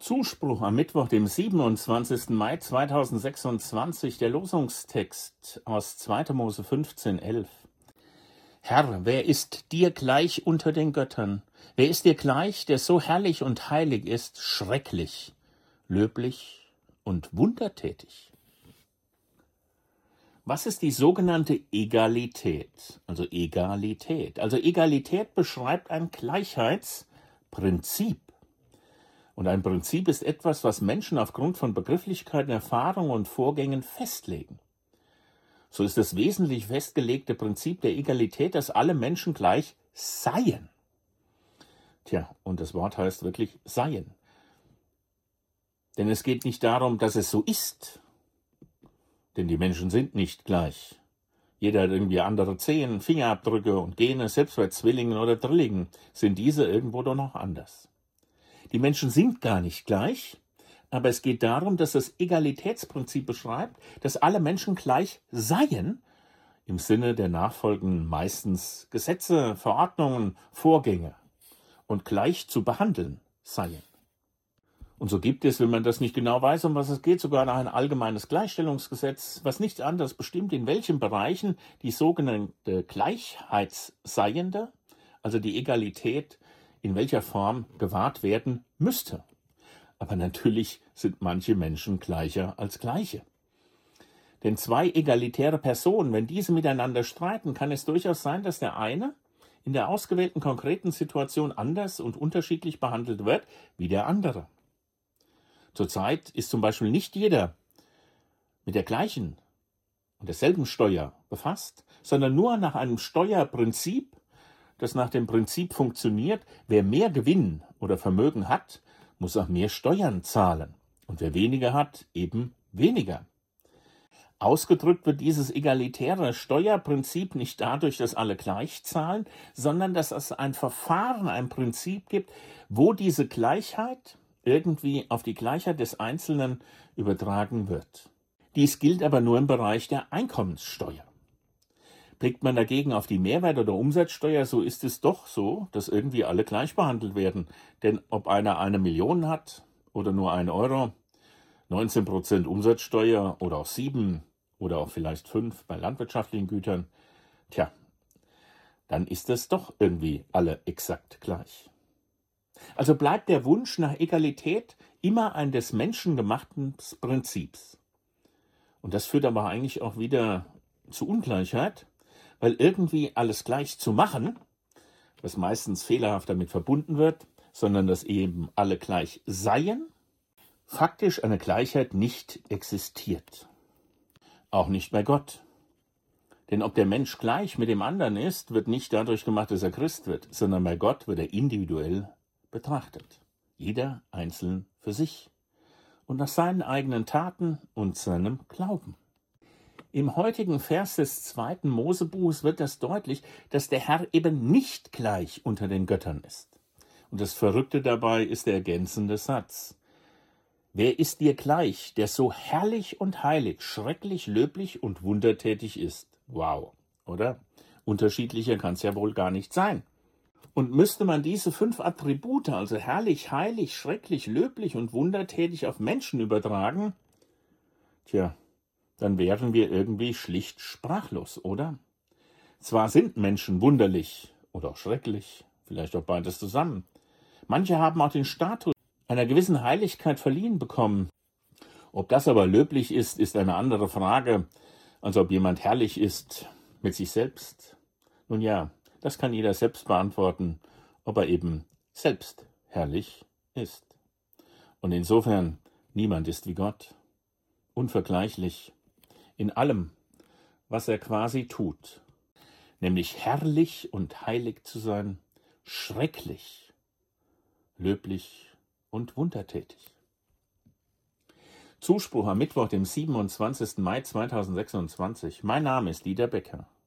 Zuspruch am Mittwoch, dem 27. Mai 2026, der Losungstext aus 2. Mose 15,11. Herr, wer ist dir gleich unter den Göttern? Wer ist dir gleich, der so herrlich und heilig ist, schrecklich, löblich und wundertätig? Was ist die sogenannte Egalität? Also Egalität beschreibt ein Gleichheitsprinzip. Und ein Prinzip ist etwas, was Menschen aufgrund von Begrifflichkeiten, Erfahrungen und Vorgängen festlegen. So ist das wesentlich festgelegte Prinzip der Egalität, dass alle Menschen gleich seien. Und das Wort heißt wirklich seien. Denn es geht nicht darum, dass es so ist. Denn die Menschen sind nicht gleich. Jeder hat irgendwie andere Zehen, Fingerabdrücke und Gene, selbst bei Zwillingen oder Drillingen sind diese irgendwo doch noch anders. Die Menschen sind gar nicht gleich, aber es geht darum, dass das Egalitätsprinzip beschreibt, dass alle Menschen gleich seien, im Sinne der nachfolgenden meistens Gesetze, Verordnungen, Vorgänge und gleich zu behandeln seien. Und so gibt es, wenn man das nicht genau weiß, um was es geht, sogar noch ein allgemeines Gleichstellungsgesetz, was nichts anderes bestimmt, in welchen Bereichen die sogenannte Gleichheitsseiende, also die Egalität, in welcher Form gewahrt werden müsste. Aber natürlich sind manche Menschen gleicher als Gleiche. Denn zwei egalitäre Personen, wenn diese miteinander streiten, kann es durchaus sein, dass der eine in der ausgewählten konkreten Situation anders und unterschiedlich behandelt wird wie der andere. Zurzeit ist zum Beispiel nicht jeder mit der gleichen und derselben Steuer befasst, sondern nur nach einem Steuerprinzip, das nach dem Prinzip funktioniert: Wer mehr Gewinn oder Vermögen hat, muss auch mehr Steuern zahlen. Und wer weniger hat, eben weniger. Ausgedrückt wird dieses egalitäre Steuerprinzip nicht dadurch, dass alle gleich zahlen, sondern dass es ein Verfahren, ein Prinzip gibt, wo diese Gleichheit irgendwie auf die Gleichheit des Einzelnen übertragen wird. Dies gilt aber nur im Bereich der Einkommenssteuer. Blickt man dagegen auf die Mehrwert- oder Umsatzsteuer, so ist es doch so, dass irgendwie alle gleich behandelt werden. Denn ob einer 1 Million hat oder nur 1 Euro, 19% Umsatzsteuer oder auch 7 oder auch vielleicht 5 bei landwirtschaftlichen Gütern, dann ist das doch irgendwie alle exakt gleich. Also bleibt der Wunsch nach Egalität immer ein des Menschen gemachten Prinzips. Und das führt aber eigentlich auch wieder zu Ungleichheit, weil irgendwie alles gleich zu machen, was meistens fehlerhaft damit verbunden wird, sondern dass eben alle gleich seien, faktisch eine Gleichheit nicht existiert. Auch nicht bei Gott. Denn ob der Mensch gleich mit dem anderen ist, wird nicht dadurch gemacht, dass er Christ wird, sondern bei Gott wird er individuell betrachtet. Jeder einzeln für sich und nach seinen eigenen Taten und seinem Glauben. Im heutigen Vers des 2. Mosebuches wird das deutlich, dass der Herr eben nicht gleich unter den Göttern ist. Und das Verrückte dabei ist der ergänzende Satz: Wer ist dir gleich, der so herrlich und heilig, schrecklich, löblich und wundertätig ist? Wow, oder? Unterschiedlicher kann es ja wohl gar nicht sein. Und müsste man diese 5 Attribute, also herrlich, heilig, schrecklich, löblich und wundertätig, auf Menschen übertragen, dann wären wir irgendwie schlicht sprachlos, oder? Zwar sind Menschen wunderlich oder auch schrecklich, vielleicht auch beides zusammen. Manche haben auch den Status einer gewissen Heiligkeit verliehen bekommen. Ob das aber löblich ist, ist eine andere Frage, als ob jemand herrlich ist mit sich selbst. Nun ja, das kann jeder selbst beantworten, ob er eben selbst herrlich ist. Und insofern, niemand ist wie Gott, unvergleichlich in allem, was er quasi tut, nämlich herrlich und heilig zu sein, schrecklich, löblich und wundertätig. Zuspruch am Mittwoch, dem 27. Mai 2026. Mein Name ist Dieter Becker.